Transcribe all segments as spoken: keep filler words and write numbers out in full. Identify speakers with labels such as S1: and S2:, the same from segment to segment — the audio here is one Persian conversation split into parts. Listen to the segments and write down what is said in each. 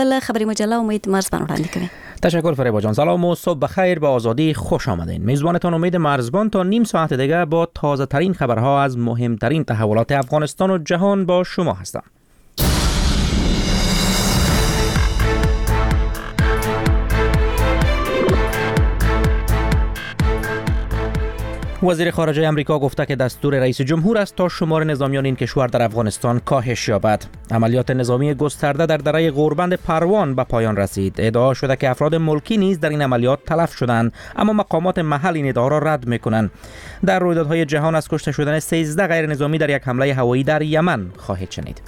S1: خبری مجله امید مرزبان وړاندې کوي.
S2: تشکر فریبا جان. سلام و صبح بخیر، به آزادی خوش آمدین. میزبانتان امید مرزبان تا نیم ساعت دیگه با تازه ترین خبرها از مهمترین تحولات افغانستان و جهان با شما هستم. وزیر خارجه امریکا گفته که دستور رئیس جمهور است تا شمار نظامیان این کشور در افغانستان کاهش یابد. عملیات نظامی گسترده در دره غوربند پروان به پایان رسید. ادعا شده که افراد ملکی نیز در این عملیات تلف شدند، اما مقامات محل این ادعا را رد میکنند. در رویدادهای جهان از کشته شدن سیزده غیر نظامی در یک حمله هوایی در یمن خواهید شنید.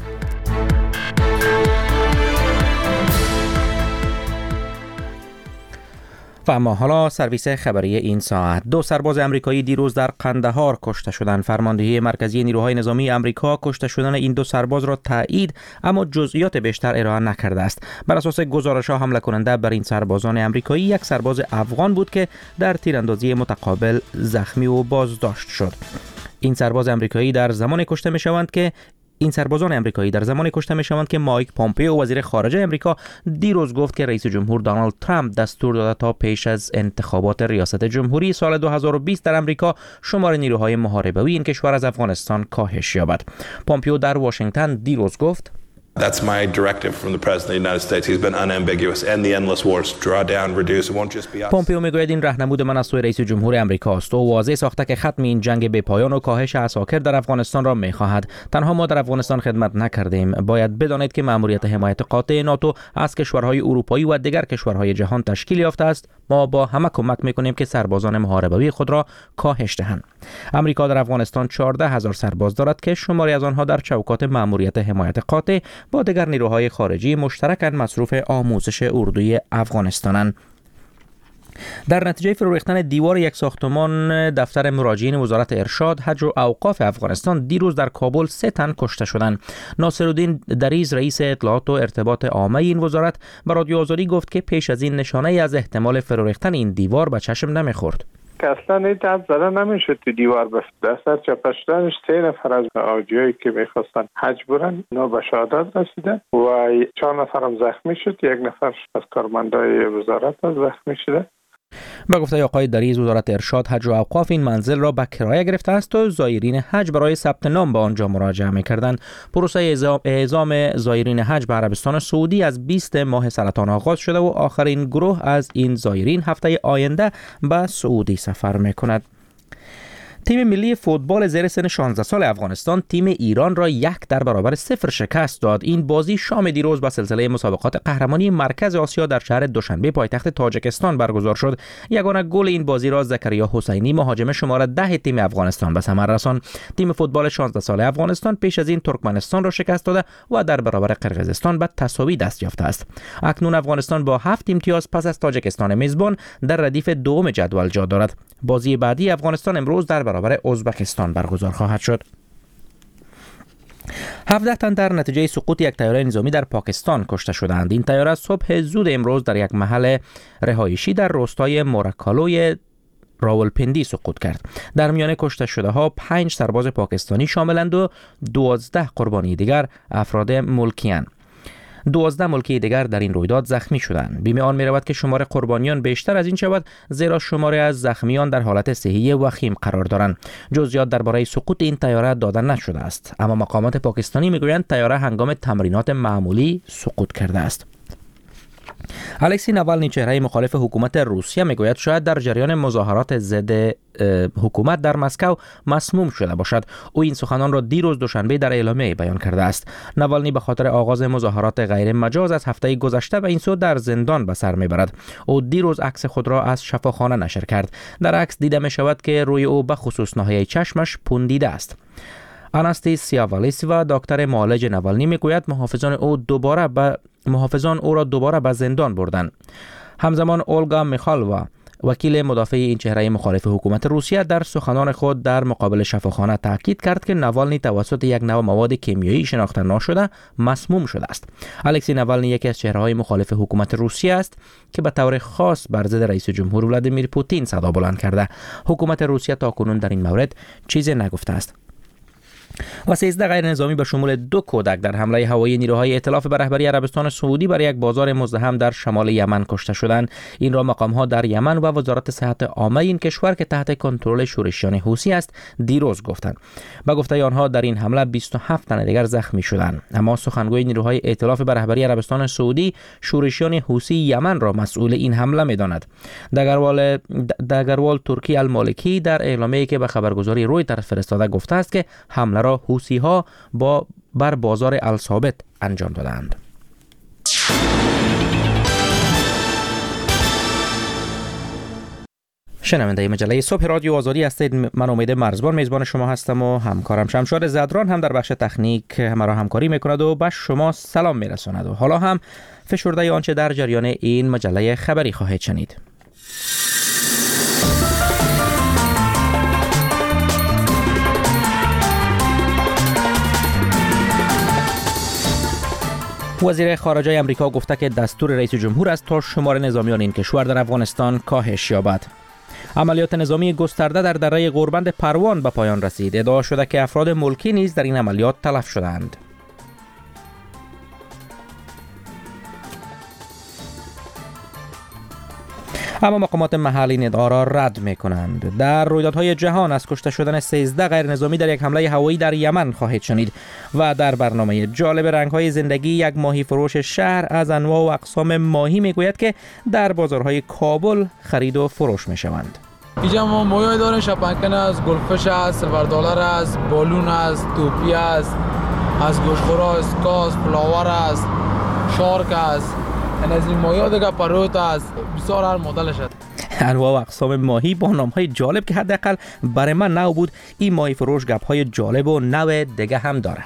S2: و اما حالا سرویس خبری این ساعت. دو سرباز آمریکایی دیروز در قندهار کشته شدند. فرماندهی مرکزی نیروهای نظامی آمریکا کشته شدن این دو سرباز را تایید اما جزئیات بیشتر ارائه نکرده است. بر اساس گزارش‌ها حمله کننده بر این سربازان آمریکایی یک سرباز افغان بود که در تیراندازی متقابل زخمی و بازداشت شد. این سرباز آمریکایی در زمان کشته می‌شوند که این سربازان آمریکایی در زمان کشته می‌شوند که مایک پامپئو وزیر خارجه آمریکا دیروز گفت که رئیس جمهور دونالد ترامپ دستور داده تا پیش از انتخابات ریاست جمهوری سال دو هزار و بیست در آمریکا شمار نیروهای محاربه‌ای این کشور از افغانستان کاهش یابد. پامپئو در واشنگتن دیروز گفت
S3: That's my directive from the President of the United States. He's been unambiguous. End the endless wars. Draw down, reduce. It won't just be us.
S2: پامپئو میگوید این راهنمود من از سوی رئیس جمهور آمریکا است. او واضح ساخته که ختم این جنگ بی پایان و کاهش عساکر در افغانستان را میخواهد. تنها ما در افغانستان خدمت نکردیم. باید بدانید که مأموریت حمایت قاطع ناتو از کشورهای اروپایی و دیگر کشورهای جهان تشکیل یافته است. ما با همه کمک میکنیم که سربازان محاربه‌ای خود را کاهش دهند. آمریکا در افغانستان چهارده هزار سرباز دارد که شماری از آنها در چوکات مأموریت حمایت قاطع با دیگر نیروهای خارجی مشترکاً مصروف آموزش اردوی افغانستانند. در نتیجه فرو ریختن دیوار یک ساختمان دفتر مراجعین وزارت ارشاد، حج و اوقاف افغانستان دیروز در کابل سه تن کشته شدند. ناصرالدین دریز رئیس اطلاعات و ارتباط عامه این وزارت به رادیو آزادی گفت که پیش از این نشانه ای از احتمال فرو ریختن این دیوار به چشم نمیخورد.
S4: که اصلا این تب زده نمیشد تو دیوار بفت. دستر چپه شدنش سه نفر از آجیایی که میخواستن حج برن اینا به شهادت رسیدن و چهار نفر هم زخمی شد. یک نفر از کارمندای وزارت هم زخمی شده.
S2: با گفته آقای دریز وزارت ارشاد، حج و اوقاف این منزل را به کرایه گرفته است و زایرین حج برای ثبت نام به آنجا مراجعه می‌کردند. پروسه اعزام زایرین حج به عربستان سعودی از بیست ماه سرطان آغاز شده و آخرین گروه از این زایرین هفته آینده به سعودی سفر می‌کند. تیم ملی فوتبال زیر سن شانزده سال افغانستان تیم ایران را یک در برابر صفر شکست داد. این بازی شام دیروز با سلسله مسابقات قهرمانی مرکز آسیا در شهر دوشنبه پایتخت تاجیکستان برگزار شد. یگانه گل این بازی را زکریا حسینی مهاجم شماره ده تیم افغانستان به ثمر رساند. تیم فوتبال شانزده ساله افغانستان پیش از این ترکمنستان را شکست داده و در برابر قرقیزستان به تساوی دست یافته است. اکنون افغانستان با هفت امتیاز پس از تاجیکستان میزبان در ردیف دوم جدول جا دارد. بازی بعدی افغانستان امروز در برابر ازبکستان برگزار خواهد شد. هفده تن در نتیجه سقوط یک طیاره نظامی در پاکستان کشته شدند. این طیاره صبح زود امروز در یک محل رهایشی در روستای مورکالوی راولپندی سقوط کرد. در میان کشته شده ها پنج سرباز پاکستانی شاملند و دوازده قربانی دیگر افراد ملکی‌اند. دوازده ملکی دیگر در این رویداد زخمی شدند. بیم آن می‌رود که شمار قربانیان بیشتر از این شود، زیرا شماری از زخمیان در حالت صحی وخیم قرار دارند. جزئیات درباره سقوط این طیاره داده نشده است، اما مقامات پاکستانی میگویند طیاره هنگام تمرینات معمولی سقوط کرده است. الکسی ناوالنی چهره مخالف حکومت روسیه میگوید شاید در جریان مظاهرات ضد حکومت در مسکو مسموم شده باشد. او این سخنان را دیروز دوشنبه در اعلامیه بیان کرده است. ناوالنی به خاطر آغاز مظاهرات غیر مجاز از هفته گذشته و این سو در زندان به سر میبرد. او دیروز عکس خود را از شفاخانه نشر کرد. در عکس دیده می شود که روی او به خصوص ناحیه چشمش پوندیده است. آناستاسیا والیسیوا دکتر معالج ناوالنی میگوید محافظان او دوباره به محافظان او را دوباره به زندان بردند. همزمان اولگا میخالوا وکیل مدافع این چهره مخالف حکومت روسیه در سخنان خود در مقابل شفاخانه تاکید کرد که ناوالنی توسط یک نوع مواد کیمیایی شناخته نشده مسموم شده است. الکسی ناوالنی یکی از چهره‌های مخالف حکومت روسیه است که به طور خاص بر ضد رئیس جمهور ولادیمیر پوتین صدا بلند کرده. حکومت روسیه تاکنون در این مورد چیزی نگفته است. و سیزده غیر نظامی به شمول دو کودک در حمله هوایی نیروهای ائتلاف به رهبری عربستان سعودی بر یک بازار مزدحم در شمال یمن کشته شدند. این را مقام‌ها در یمن و وزارت صحت عامه این کشور که تحت کنترل شورشیان حوثی است دیروز گفتند. با گفته آنها در این حمله بیست و هفت تن دیگر زخمی شدند. اما سخنگوی نیروهای ائتلاف به رهبری عربستان سعودی شورشیان حوثی یمن را مسئول این حمله می‌داند. دگروال دگروال ترکی المالکی در اعلامیه‌ای که به خبرگزاری رویترز فرستاده گفته است که حمله را حوثی ها با بر بازار الثابت انجام دادند. شنونده مجله صبح رادیو آزادی هستید. من امید مرزبان میزبان شما هستم و همکارم شمشاد زدران هم در بخش تکنیک مرا همکاری میکند و به شما سلام میرساند. و حالا هم فشرده آنچه در جریان این مجله خبری خواهید شنید. وزیر خارجه امریکا گفته که دستور رئیس جمهور است تا شمار نظامیان این کشور در افغانستان کاهش یابد. عملیات نظامی گسترده در دره غوربند پروان به پایان رسید. ادعا شده که افراد ملکی نیز در این عملیات تلف شدند. اما مقامات محلی این ادعا را رد می‌کنند. در رویدادهای جهان از کشته شدن سیزده غیر نظامی در یک حمله هوایی در یمن خواهید شنید و در برنامه جالب رنگ‌های زندگی یک ماهی فروش شهر از انواع و اقسام ماهی میگوید که در بازارهای کابل خرید و فروش میشوند.
S5: اینجا ما ماهی داریم، شپنکن است، گلفش است، سیلور دلار است، بالون است، توپی است، از گوشخورا است، کاس، فلاور است، شارک است. از این ماهی دیگه پروت است، بسیار هر مدلش است.
S2: انواع و اقسام ماهی با نام‌های جالب که حداقل برای من نو بود. این ماهی فروش گپ‌های جالب و نو دیگه هم داره.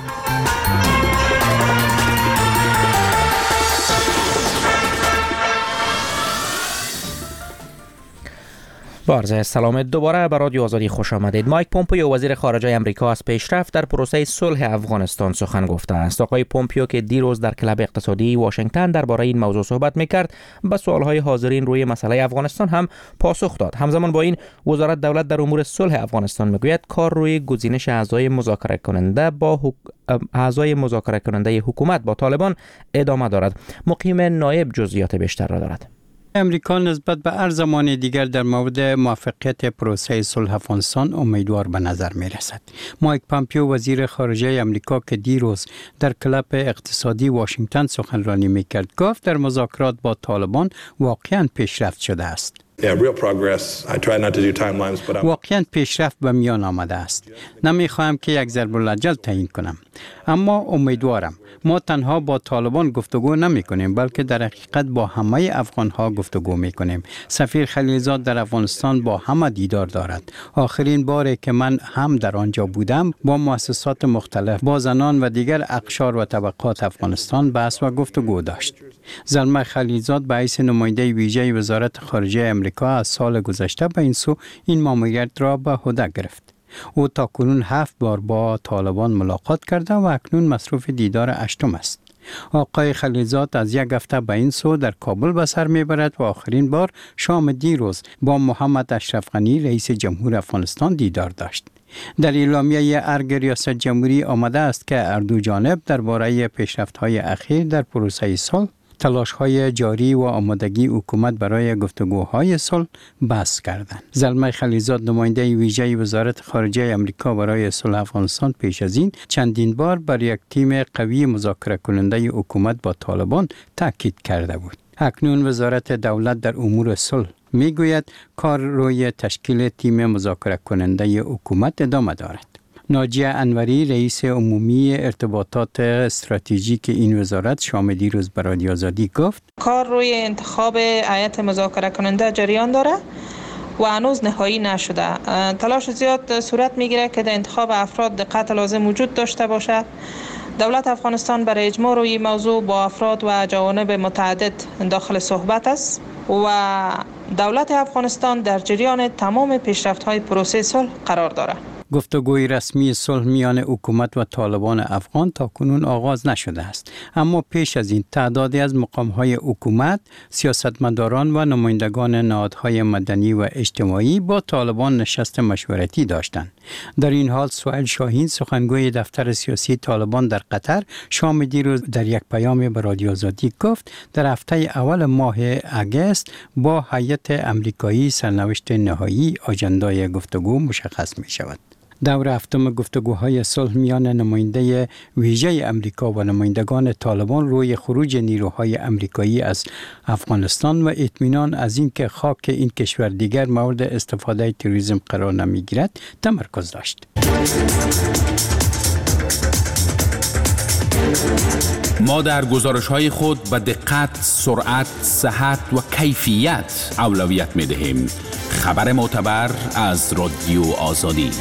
S2: عرض سلام دوباره به رادیو آزادی خوش آمدید. مایک پومپیو وزیر خارجه امریکا از پیشرفت در پروسه صلح افغانستان سخن گفته است. آقای پومپیو که دیروز در کلب اقتصادی واشنگتن درباره این موضوع صحبت میکرد به سوالهای حاضرین روی مسئله افغانستان هم پاسخ داد. همزمان با این وزارت دولت در امور صلح افغانستان میگوید کار روی گزینش اعضای مذاکره کننده با حک... اعضای مذاکره کننده حکومت با طالبان ادامه دارد. مقیم نایب جزئیات بیشتر را دارد.
S6: امریکا نسبت به هر زمان دیگر در مورد موفقیت پروسه صلح افغانستان امیدوار به نظر می رسد. مایک پومپیو وزیر خارجه امریکا که دیروز در کلب اقتصادی واشنگتن سخنرانی می کرد گفت در مذاکرات با طالبان واقعاً پیشرفت شده است.
S3: Yeah, real progress. I try not to do timelines, but I'm...
S6: واقعاً پیشرفت به میان آمده است. نمیخواهم که یک ضرب الاجل تعیین کنم، اما امیدوارم. ما تنها با طالبان گفتگو نمی کنیم بلکه در حقیقت با همه افغان ها گفتگو می کنیم. سفیر خلیلزاد در افغانستان با همه دیدار دارد. آخرین باری که من هم در آنجا بودم با مؤسسات مختلف، با زنان و دیگر اقشار و طبقات افغانستان بحث و گفتگو داشت. زلمه خلیلزاد به حیث نماینده ویژه وزارت خارجه امریکا از سال گذشته به این سو این ماموریت را به عهده گرفت. او تاکنون هفت بار با طالبان ملاقات کرده و اکنون مصروف دیدار هشتم است. آقای خلیلزاد از یک هفته به این سو در کابل به سر میبرد و آخرین بار شام دیروز با محمد اشرف غنی رئیس جمهور افغانستان دیدار داشت. در اعلامیه ارگ ریاست جمهوری آمده است که هر دو جانب درباره پیشرفت‌های اخیر در پروسه صلح، تلاش‌های جاری و آمادگی حکومت برای گفتگوهای صلح بحث کردند. زلمه خلیلزاد نماینده ویژه وزارت خارجه امریکا برای صلح افغانستان پیش از این چندین بار بر یک تیم قوی مذاکره کننده حکومت با طالبان تاکید کرده بود. اکنون وزارت دولت در امور صلح میگوید کار روی تشکیل تیم مذاکره کننده حکومت ادامه دارد. ناجیه انوری رئیس عمومی ارتباطات استراتژیک این وزارت شام دیروز به رادیو آزادی گفت
S7: کار روی انتخاب هیئت مذاکره کننده جریان داره و هنوز نهایی نشده. تلاش زیاد صورت میگیره که در انتخاب افراد دقت لازم وجود داشته باشه. دولت افغانستان برای اجماع روی موضوع با افراد و جوانب متعدد داخل صحبت است و دولت افغانستان در جریان تمام پیشرفت‌های پروسه صلح قرار دارد.
S6: گفتگوی رسمی صلح میان حکومت و طالبان افغان تا کنون آغاز نشده است، اما پیش از این تعدادی از مقام‌های حکومت، سیاستمداران و نمایندگان نهادهای مدنی و اجتماعی با طالبان نشست مشورتی داشتند. در این حال سهیل شاهین، سخنگوی دفتر سیاسی طالبان در قطر، شام دیروز در یک پیام به رادیو آزادی گفت در هفته اول ماه اگست با هیئت امریکایی سرنوشت نهایی آژندای گفتگو مشخص می شود. دور هفتم گفتگوهای صلح میان نماینده ویژه امریکا و نمایندگان طالبان روی خروج نیروهای امریکایی از افغانستان و اطمینان از اینکه خاک این کشور دیگر مورد استفاده تروریسم قرار نمیگیرد تمرکز داشت.
S8: ما در گزارش‌های خود به دقت، سرعت، صحت و کیفیت اولویت می‌دهیم. خبر معتبر از رادیو آزادی.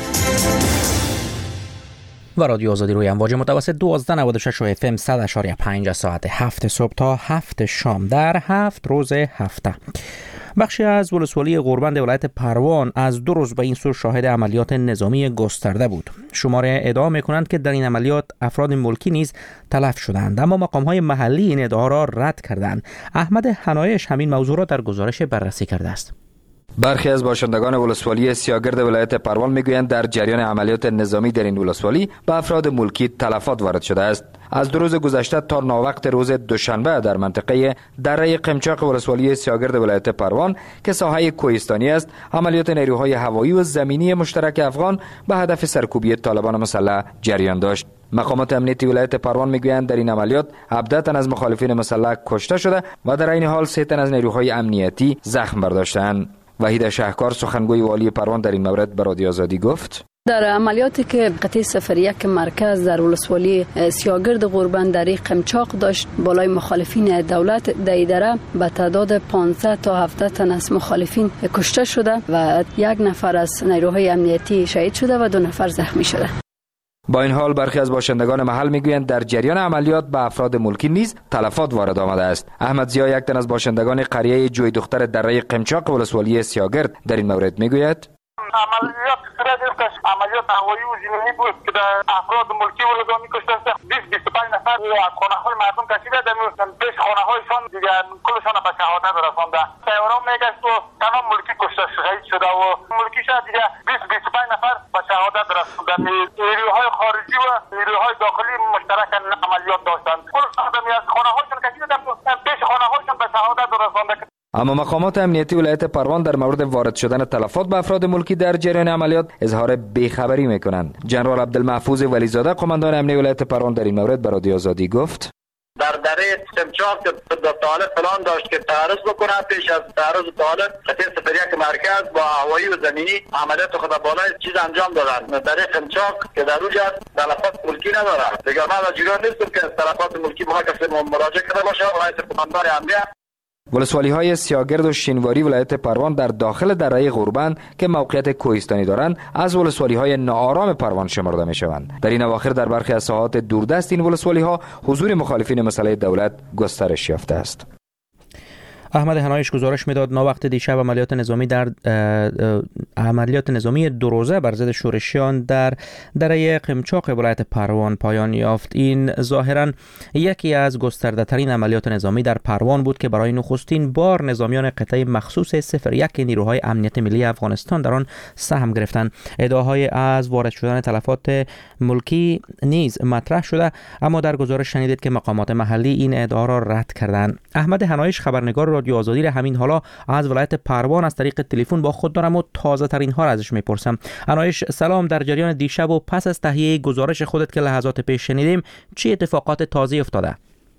S2: و رادیو آزادی روی امواج متوسط دوازده نود و شش و اف ام صد اشاری پنج ساعت هفت صبح تا هفت شام در هفت روز هفته. بخشی از ولسوالی غوربند ولایت پروان از دو روز به این سو شاهد عملیات نظامی گسترده بود. شماره ادعا می‌کنند که در این عملیات افراد ملکی نیز تلف شدند، اما مقام‌های محلی این ادعا را رد کردند. احمد حنایش همین موضوع را در گزارش بررسی کرده است.
S9: برخی از باشندگان ولسوالی سیاگرد ولایت پروان میگویند در جریان عملیات نظامی در این ولسوالی به افراد ملکی تلفات وارد شده است. از دو روز گذشته تا ناوقت روز دوشنبه در منطقه دره قمچاق ولسوالی سیاگرد ولایت پروان که ساحه کوهستانی است، عملیات نیروهای هوایی و زمینی مشترک افغان به هدف سرکوبی طالبان مسلح جریان داشت. مقامات امنیتی ولایت پروان میگویند در این عملیات هفده تن از مخالفین مسلح کشته شده و در این حال سه تن از نیروهای امنیتی زخم برداشتند. وحید شهکار، سخنگوی والی پروان، در این مورد به رادیو آزادی گفت:
S10: در عملیاتی که قطعه صفر یک مرکز در ولسوالی سیاگرد غوربند دره قمچاق داشت، بالای مخالفین دولت در اداره به تعداد پانزده تا هفده تن از مخالفین کشته شده و یک نفر از نیروهای امنیتی شهید شده و دو نفر زخمی شده.
S9: با این حال برخی از باشندگان محل میگویند در جریان عملیات به افراد ملکی نیز تلفات وارد آمده است. احمد ضیا، یک تن از باشندگان قریه جوی دختر دره قمچاق ولسوالی سیاگرد، در این مورد میگوید:
S11: عملیات صورت گرفت، عملیات هوایی و زمینی بود که در افراد ملکی ولدا می‌کشته است. بیست بیست و پنج نفر از خانه‌های مردم کشیده در پیش خانه‌هایشان دیگر کلشان به شهادت رسانده. تهران میگشت و تمام ملکی کشته شهید شده و ملکی شد دیگر بیست بیست و پنج نفر به شهادت رسانده. نیروهای خارجی و نیروهای داخلی مشترک عملیات داشتند. کل آدمی از خانه‌هایشان کشیده در پیش خانه‌هایشان به شهادت رسانده.
S9: اما مقامات امنیتی ولایت پروان در مورد وارد شدن تلفات به افراد ملکی در جریان عملیات اظهار بیخبری میکنند. جنرال عبدالمحفوظ ولیزاده، قماندان امنیتی ولایت پروان، در این مورد به رادیو آزادی گفت:
S11: در دره قمچاق که طالب پلان داشت که تعرض بکنه، پیش از تعرض طالب قطعه صفر یک مرکز با هوایی و زمینی عملیات خود بالای چیز انجام دادن. دره قمچاق که در اونجا تلفات ملکی نداره. دیگر من از جریان نیستم که تلفات ملکی به کسی مراجعه کرده باشه. ولایت قماندان امنیت
S9: ولسوالی های سیاگرد و شینواری ولایت پروان در داخل دره غوربند که موقعیت کوهستانی دارند از ولسوالی های ناآرام پروان شمرده می شوند. در این اواخر در برخی از ساحات دوردست این ولسوالی ها حضور مخالفین مسلح دولت گسترش یافته است.
S2: احمد حنایش گزارش میداد ناوقت دیشب عملیات نظامی در عملیات نظامی دو روزه بر ضد شورشیان در دره قمچاق ولایت پروان پایان یافت. این ظاهرا یکی از گسترده ترین عملیات نظامی در پروان بود که برای نخستین بار نظامیان قطعه مخصوص صفر یک نیروهای امنیت ملی افغانستان در آن سهم گرفتند. ادعاهای از وارد شدن تلفات ملکی نیز مطرح شده، اما در گزارش شنیدید که مقامات محلی این ادعا را رد کردند. احمد حنایش، خبرنگار رادیو آزادی، همین حالا از ولایت پروان از طریق تلفن با خود دارم و تازه ترین ها را ازش میپرسم. حنایش سلام، در جریان دیشب و پس از تهیه گزارش خودت که لحظات پیش شنیدیم چه اتفاقات تازه افتاده؟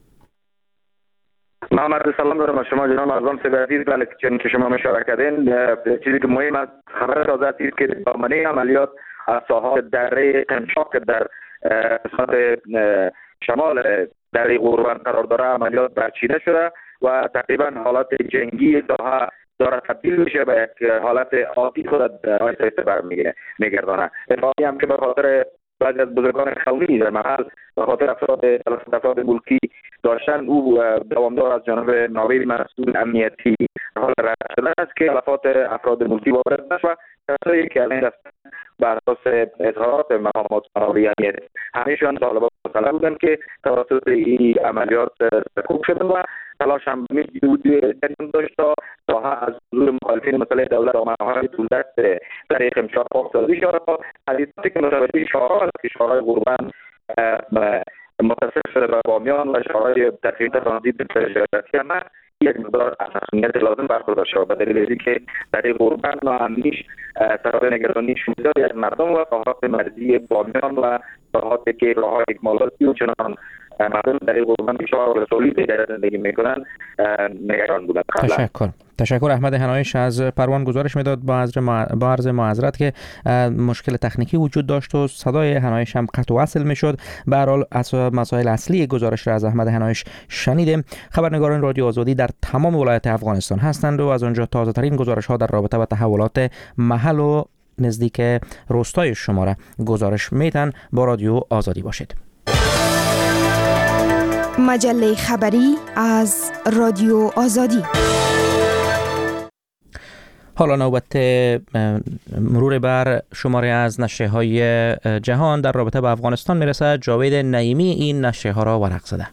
S12: محمد سلام دارم از شما جناب اعظم سید عزیز. بله چنین که شما اشاره کردین، چیزی که مهم است خبر تازه است که دامنه عملیات از ساحات دره قمچاق در قسمت شمال دره غوربند قرار داره عملیات برچیده شده و تقریبا حالت جنگی ساحه داره تبدیل میشه به یک حالت عادی خود آیسته آیسته برمیگه میگردانه. اتفاقی هم که به خاطر بعضی از بزرگان قومی در محل به خاطر افراد افراد ملکی داشتن، او دوامدار از جانب ناوی مسئول امنیتی حال رد شده است که تلفات افراد ملکی وارد نشد و کسایی که الان بر اساس اظهارات مقامات منابع امنیتی همهشان طالبان مطلع بودن که توسط این عملیات سرکوب شدن و تلاش هم جریان داشت تا تا از حضور مخالفین مسئله دولت آمدهای دولت طریق امشار پاک سازی شد. حدیثاتی که متوجه شعارها است که شعارهای قربان متصل شده به بامیان و شعارهای تقریبا ترانزیت تجارتی هم یک مقدار اهمیت لازم برخوردار شد به دلیل اینکه طریق قربان و امنیش سبب نگرانی شدید از مردم و راهات مرزی بامیان و راهاتی که راههای اکمالاتی و چنان مردم در این قربان بشار و رسولی در زندگی میکنن نگران بودن.
S2: تشکر. تشکر. احمد حنایش از پروان گزارش میداد با عرض با عرض معذرت که مشکل تکنیکی وجود داشت و صدای حنایش هم قطع و وصل میشد. به هر حال مسائل اصلی گزارش را از احمد حنایش شنیدیم. خبرنگاران رادیو آزادی در تمام ولایت افغانستان هستند و از آنجا تازه ترین گزارش ها در رابطه با تحولات محل و نزدیک روستای شما را گزارش میدن. با رادیو آزادی باشید.
S13: مجله خبری از رادیو آزادی.
S2: حالا نوبت مرور بر شماره از نشریه های جهان در رابطه با افغانستان میرسد. جاوید نعیمی این نشریه ها را ورق زده.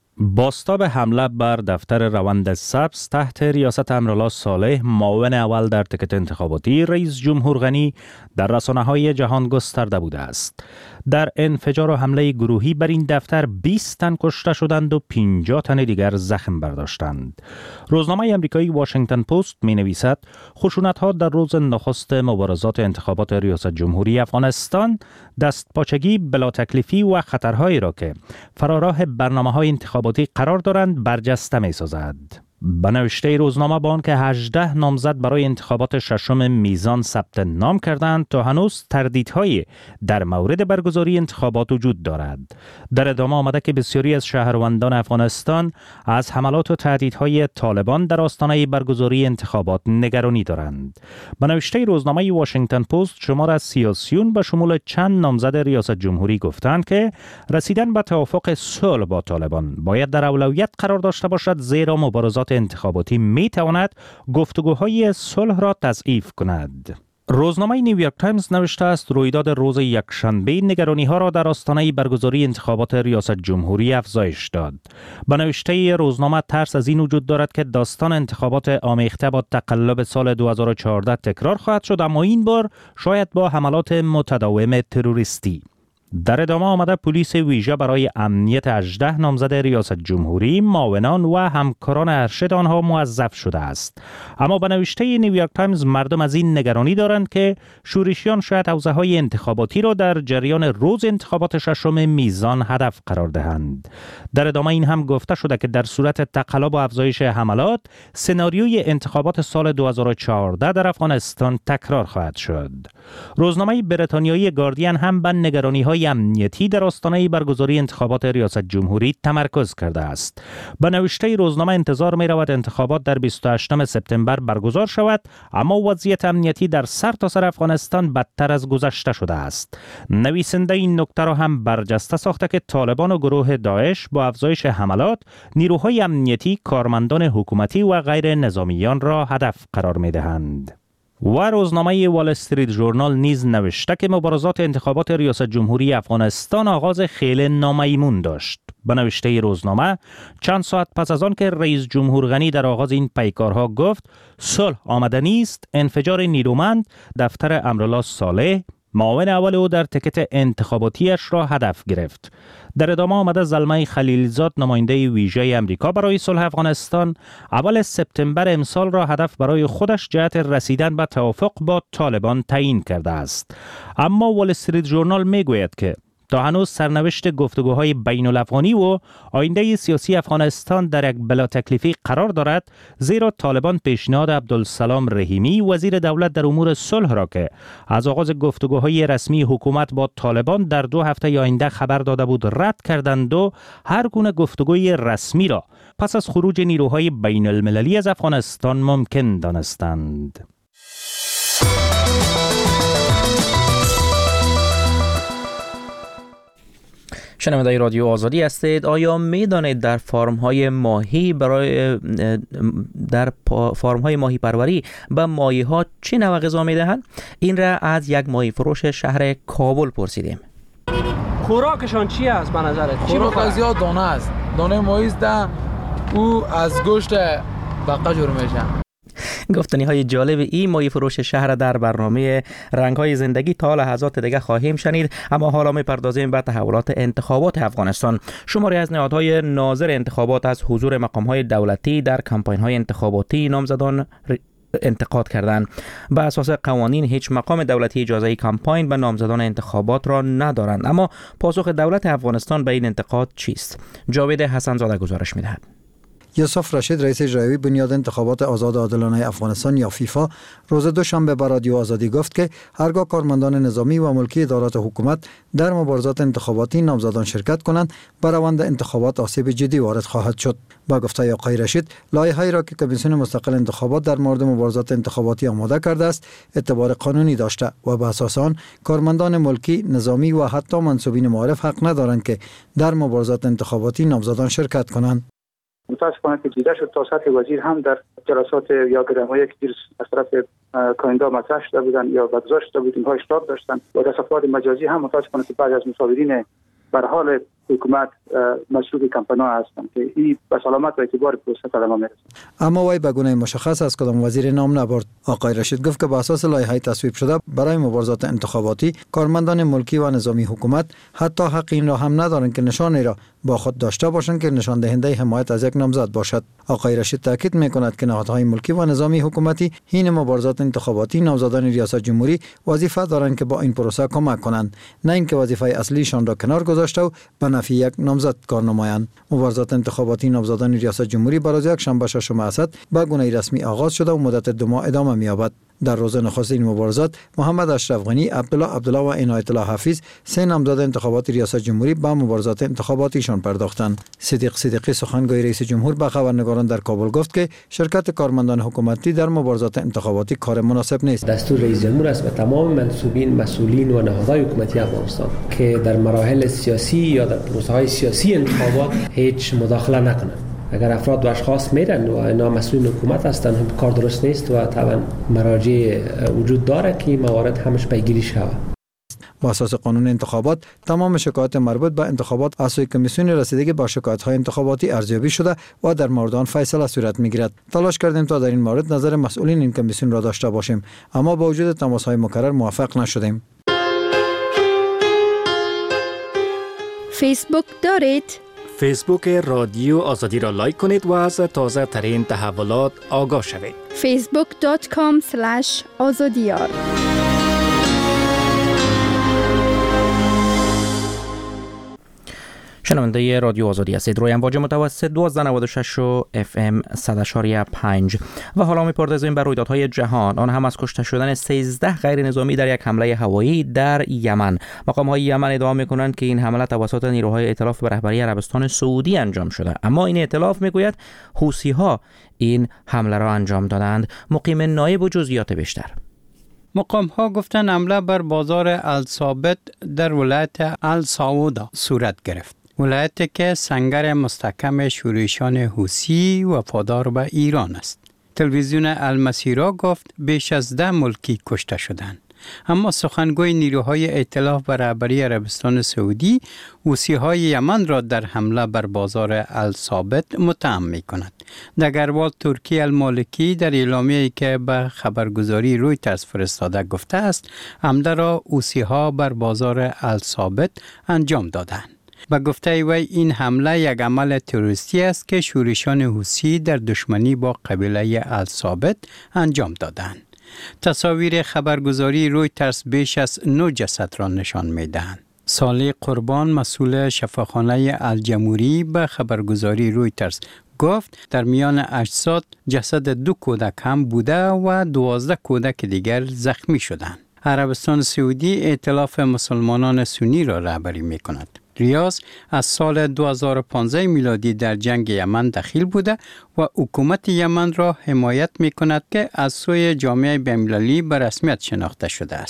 S14: بازتاب حمله بر دفتر روند سبز تحت ریاست امرالله صالح، معاون اول در تکت انتخاباتی رئیس جمهور غنی، در رسانه‌های جهان گسترده بوده است. در انفجار و حمله گروهی بر این دفتر بیست تن کشته شدند و پنجاه تن دیگر زخم برداشتند. روزنامه آمریکایی واشنگتن پست می‌نویسد خشونت‌ها در روز نخست مبارزات انتخابات ریاست جمهوری افغانستان دستپاچگی، بلا تکلیفی و خطرهایی را که فراراه برنامه‌های انتخاباتی قرار دارند برجسته می‌سازد. به نوشته روزنامه با آنکه هجده نامزد برای انتخابات ششم میزان ثبت نام کردند، تا هنوز تردیدهای در مورد برگزاری انتخابات وجود دارد. در ادامه آمده که بسیاری از شهروندان افغانستان از حملات و تهدیدهای طالبان در آستانه برگزاری انتخابات نگرانی دارند. به نوشته روزنامه واشنگتن پست شمار از سیاسیون به شمول چند نامزد ریاست جمهوری گفتند که رسیدن به توافق صلح با طالبان باید در اولویت قرار داشته باشد، زیرا مبارزات انتخاباتی می تواند گفتگوهای صلح را تضعیف کند. روزنامه نیویورک تایمز نوشته است رویداد روز یکشنبه نگرانی ها را در آستانه برگزاری انتخابات ریاست جمهوری افزایش داد. به نوشته روزنامه ترس از این وجود دارد که داستان انتخابات آمیخته با تقلب سال دو هزار و چهارده تکرار خواهد شد، اما این بار شاید با حملات متداوم تروریستی. در ادامه آمده پلیس ویژه برای امنیت هجده نامزد ریاست جمهوری، معاونان و همکاران ارشد آنها موظف شده است. اما به نوشته نیویورک تایمز مردم از این نگرانی دارند که شورشیان شاید حوزه‌های انتخاباتی را در جریان روز انتخابات ششم میزان هدف قرار دهند. در ادامه این هم گفته شده که در صورت تقلب و افزایش حملات، سناریوی انتخابات سال دو هزار و چهارده در افغانستان تکرار خواهد شد. روزنامه بریتانیایی گاردین هم به نگرانی‌های امنیتی در آستانه برگزاری انتخابات ریاست جمهوری تمرکز کرده است. به نوشته روزنامه انتظار می رود انتخابات در بیست و هشتم سپتامبر برگزار شود، اما وضعیت امنیتی در سرتاسر افغانستان بدتر از گذشته شده است. نویسنده این نکته را هم برجسته ساخته که طالبان و گروه داعش با افزایش حملات نیروهای امنیتی، کارمندان حکومتی و غیر نظامیان را هدف قرار می دهند. و روزنامه وال استریت ژورنال نیز نوشته که مبارزات انتخابات ریاست جمهوری افغانستان آغاز خیلی نامیمون داشت. به نوشته روزنامه چند ساعت پس از آن که رئیس جمهور غنی در آغاز این پیکارها گفت صلح آمده نیست، انفجار نیرومند دفتر امرالله صالح، معاون اول او در تکت انتخاباتیش را هدف گرفت. در ادامه آمده زلمه خلیلزاد، نماینده ویژه امریکا برای صلح افغانستان، اول سپتامبر امسال را هدف برای خودش جهت رسیدن به توافق با طالبان تعیین کرده است. اما وال استریت ژورنال میگوید که تا هنوز سرنوشت گفتگوهای بین الافغانی و آینده سیاسی افغانستان در یک بلا تکلیفی قرار دارد، زیرا طالبان پیشنهاد عبدالسلام رحیمی وزیر دولت در امور صلح را که از آغاز گفتگوهای رسمی حکومت با طالبان در دو هفته آینده خبر داده بود رد کردند و هر گونه گفتگوی رسمی را پس از خروج نیروهای بین المللی از افغانستان ممکن دانستند.
S2: شنونده رادیو آزادی هستید. آیا می دانید در فارم های ماهی برای در فارم های ماهی پروری به ماهی ها چه نوع غذا می دهند؟ این را از یک ماهی فروش شهر کابل پرسیدیم.
S15: خوراکشان چی است به نظرت؟
S5: خوراک زیاد دانه است. دانه ماهی است، او از گوشت بقا جور میشه.
S2: گفتنی های جالب این ماهی فروش شهر در برنامه رنگ های زندگی تا لحظات دیگه خواهیم شنید، اما حالا می‌پردازیم به تحولات انتخابات افغانستان. شماری از نهادهای ناظر انتخابات از حضور مقام های دولتی در کمپاین های انتخاباتی نامزدان انتقاد کردند. به اساس قوانین هیچ مقام دولتی اجازه کمپاین به نامزدان انتخابات را ندارند، اما پاسخ دولت افغانستان به این انتقاد چیست؟ جاوید حسن زاده گزارش می‌دهد.
S16: یوسف رشید رئیس اجرایی بنیاد انتخابات آزاد و عادلانه افغانستان یا فیفا روز دوشنبه به رادیو آزادی گفت که هرگاه کارمندان نظامی و ملکی ادارات حکومت در مبارزات انتخاباتی نامزدان شرکت کنند، بر روند انتخابات آسیب جدی وارد خواهد شد. با گفته آقای رشید، لایحه‌ای را که کمیسیون مستقل انتخابات در مورد مبارزات انتخاباتی آماده کرده است اعتبار قانونی داشته و به اساس آن کارمندان ملکی، نظامی و حتی منصوبین معارف حق ندارند که در مبارزات انتخاباتی نامزدان شرکت کنند.
S17: متاسفانه که دیده شد تا سطح وزیر هم در جلسات یا گرمایی که دیر از طرف کاندیدا مطرح شده بودن یا برگزار شده بود اینها اشتراک داشتن و در صفحات مجازی هم متاسفانه که بعضی از مصادرین بر حال حکومت مشروع کمپانا هستند که این به سلامت و اعتبار پروسه قدم می‌رسد.
S16: اما وی به گونه مشخص از کدام وزیر نام نبرد. آقای رشید گفت که به اساس لایحه تصویب شده برای مبارزات انتخاباتی کارمندان ملکی و نظامی حکومت حتی حق این را هم ندارند که نشانی را با خود داشته باشند که نشان دهنده حمایت از یک نامزد باشد. آقای رشید تاکید می‌کند که نهادهای ملکی و نظامی حکومتی حین مبارزات انتخاباتی نامزدان ریاست جمهوری وظیفه دارند که با این پروسه کمک کنند، نه اینکه وظیفه اصلیشان را کنار گذاشته و به نفع یک نامزد کار نمایند. مبارزات انتخاباتی نامزدان ریاست جمهوری برای یک شنبه ششم اسد به گونه رسمی آغاز شده و مدت دو ماه ادامه می‌یابد. در روز نخست این مبارزات محمد اشرف غنی، عبدالله عبدالله و عنایت الله حفیظ سه نامزد انتخابات ریاست جمهوری به مبارزات انتخاباتیشان پرداختند. صدیق صدیقی سخنگوی رئیس جمهور به خبرنگاران در کابل گفت که شرکت کارمندان حکومتی در مبارزات انتخاباتی کار مناسب نیست.
S18: دستور رئیس جمهور است به تمام منصوبین، مسئولین و نهادهای حکومتی افغانستان که در مراحل سیاسی یا در پروسه‌های سیاسی انتخابات هیچ مداخله نکنند. اگر افراد و اشخاص میرن و اینا مسئولین حکومت هستن هم کار درست نیست و طبعا مراجع وجود داره که موارد همش پیگیری شود.
S16: با اساس قانون انتخابات تمام شکایات مربوط به انتخابات از سوی کمیسیون رسیدگی با شکایت‌های انتخاباتی ارزیابی شده و در مورد آن فیصله صورت می‌گیرد. تلاش کردیم تا در این مورد نظر مسئولین این کمیسیون را داشته باشیم، اما با وجود تماس‌های مکرر موفق نشدیم.
S13: فیسبوک دارید؟
S14: فیسبوک رادیو آزادی را لایک کنید و از تازه ترین تحولات آگاه شوید.
S13: فیسبوک دات کام اسلش آزادیار.
S2: شنونده رادیو آزادی هستید. روی امواج متوسط دوازده نود و شش و اف ام صد و پنج و حالا می‌پردازیم به رویدادهای جهان، آن هم از کشته شدن سیزده غیر نظامی در یک حمله هوایی در یمن. مقام‌های یمن ادعا می‌کنند که این حمله توسط نیروهای ائتلاف به رهبری عربستان سعودی انجام شده، اما این ائتلاف می‌گوید حوثی‌ها این حمله را انجام دادند. مقیم نایب و جزئیات بیشتر.
S6: مقام ها گفتن حمله بر بازار الثابت در ولایت السعودا صورت گرفت. ولایتی که سنگر مستحکم شورشیان حوثی وفادار به ایران است. تلویزیون المسیرا گفت بیش از ده ملکی کشته شدند. اما سخنگوی نیروهای ائتلاف به رهبری عربستان سعودی حوثی‌های یمن را در حمله بر بازار الثابت متهم می‌کند. دگروال ترکی المالکی در اعلامیه‌ای که به خبرگزاری رویترز فرستاده گفته است حمله را حوثی‌ها بر بازار الثابت انجام دادند. به گفته وی این حمله یک عمل تروریستی است که شورشیان حوثی در دشمنی با قبیله الثابت انجام دادند. تصاویر خبرگزاری رویترز بیش از نه جسد را نشان می‌دهند. صالح قربان مسئول شفاخانه الجمهوری به خبرگزاری رویترز گفت در میان اجساد جسد دو کودک هم بوده و دوازده کودک دیگر زخمی شدند. عربستان سعودی ائتلاف مسلمانان سنی را رهبری می‌کند. ریاض از سال دو هزار و پانزده میلادی در جنگ یمن دخیل بوده و حکومت یمن را حمایت می کند که از سوی جامعه بین‌المللی به رسمیت شناخته شده است.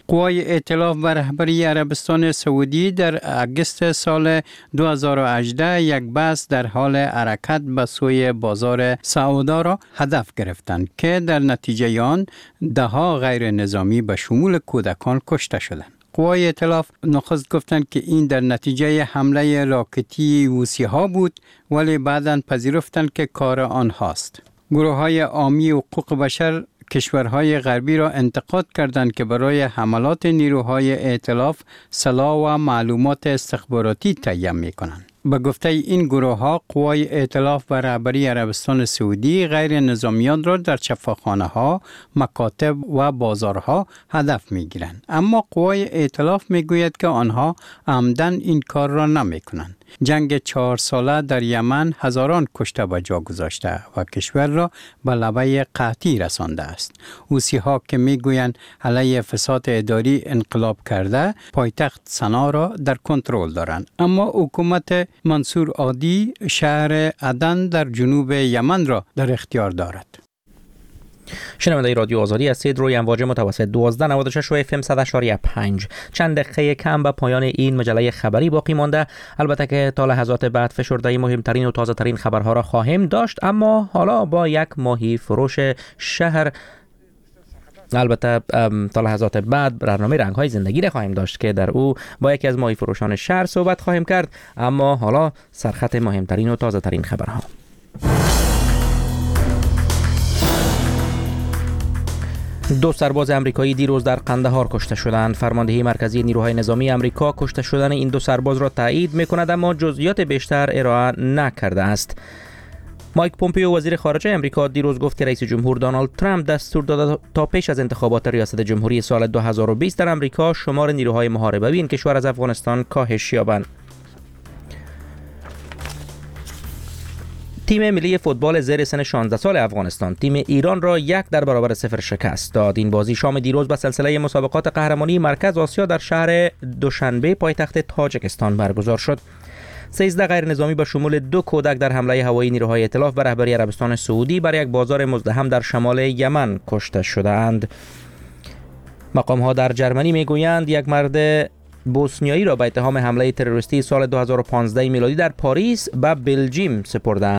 S6: قوای ائتلاف و رهبری عربستان سعودی در اگست سال دو هزار و هجده یک بس در حال حرکت به سوی بازار سعودا را هدف گرفتند که در نتیجه آن دهها غیر نظامی به شمول کودکان کشته شدند. قوای ائتلاف نخست گفتند که این در نتیجه حمله راکتی حوثی ها بود، ولی بعداً پذیرفتند که کار آنهاست. گروه های عامی حقوق بشر کشورهای غربی را انتقاد کردند که برای حملات نیروهای ائتلاف سلاح و معلومات استخباراتی تهیه می‌کنند. به گفته این گروه ها، قوای ائتلاف و رهبری عربستان سعودی غیر نظامیان را در شفاخانه ها، مکاتب و بازارها هدف می گیرند. اما قوای ائتلاف می گوید که آنها عمدن این کار را نمی کنند. جنگ چهار ساله در یمن هزاران کشته به جا گذاشته و کشور را به لبه قحطی رسانده است. حوثی ها که می گویند علیه فساد اداری انقلاب کرده، پایتخت سنا را در کنترل دارند. اما حکومت منصور عادی شهر عدن در جنوب یمن را در اختیار دارد.
S2: شنونده رادیو آزادی هستید. روی امواج متوسط دوازده نود و شش و اف ام صد و شش و پنج. چند دقیقه کم به پایان این مجله خبری باقی مانده. البته که تا لحظات بعد فشرده مهمترین و تازه ترین خبرها را خواهیم داشت، اما حالا با یک ماهی فروش شهر البته تا لحظات بعد برنامه رنگ‌های زندگی را خواهیم داشت که در او با یکی از ماهی فروشان شهر صحبت خواهیم کرد. اما حالا سرخط مهمترین و تازه ترین خبرها. دو سرباز امریکایی دیروز در قندهار کشته شدند. فرماندهی مرکزی نیروهای نظامی امریکا کشته شدن این دو سرباز را تایید می‌کند، اما جزئیات بیشتر ارائه نکرده است. مایک پومپیو وزیر خارجه امریکا دیروز گفت که رئیس جمهور دونالد ترامپ دستور داده تا پیش از انتخابات ریاست جمهوری سال دو هزار و بیست در امریکا شمار نیروهای محاربه این کشور از افغانستان کاهش یابند. تیم ملی فوتبال زیر سن شانزده سال افغانستان تیم ایران را یک در برابر صفر شکست داد. این بازی شام دیروز به سلسله مسابقات قهرمانی مرکز آسیا در شهر دوشنبه پایتخت تاجیکستان برگزار شد. سیزده غیر نظامی به شمول دو کودک در حمله هوایی نیروهای ائتلاف به رهبری عربستان سعودی بر یک بازار مزدحم در شمال یمن کشته شدند. مقام ها در جرمنی میگویند یک مرد بوسنیایی را به اتهام حمله تروریستی سال دو هزار و پانزده میلادی در پاریس به بلژیم سپردند.